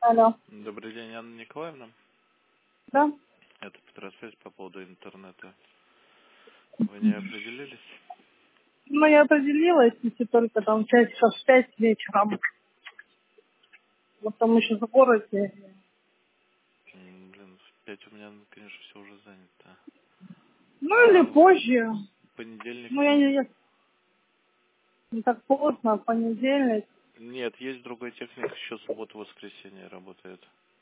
Алло. Добрый день, Анна Николаевна. Да? Это Петросвязь по поводу интернета. Вы не определились? Ну, я определилась, если только там часиков в 5 вечером. Вот там еще в городе. Блин, в 5 у меня, конечно, все уже занято. Ну, или А позже. понедельник... Ну, я не так поздно, в понедельник. Нет, есть другой техник, еще суббота-воскресенье работает.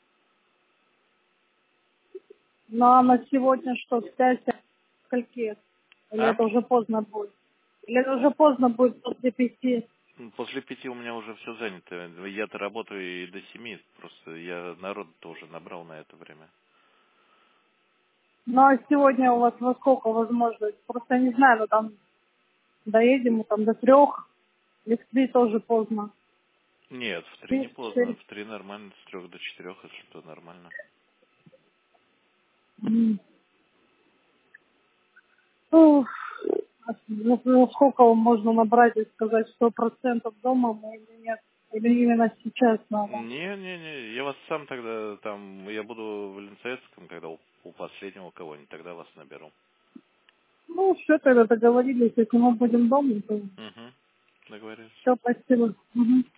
Ну, а на сегодня что, в 5 скольки? Или А? это уже поздно будет? Или это уже поздно будет после 5? После 5 у меня уже все занято. Я-то работаю и до 7, просто я народ тоже набрал на это время. Ну, а сегодня у вас во сколько возможность? Просто я не знаю, ну там доедем мы там до 3, или в 3 тоже поздно. Нет, в 3 не 3, поздно, 4. в 3 нормально, с 3 до 4, если то нормально. Ух, ну, сколько можно набрать и сказать, 100% дома мы или нет? Или именно сейчас надо? Не, я вас сам тогда там, я буду в Ленцецком, когда у последнего кого-нибудь, тогда вас наберу. Ну, все, тогда договорились, если мы будем дома, то Угу, договорились. все, спасибо. Мгм.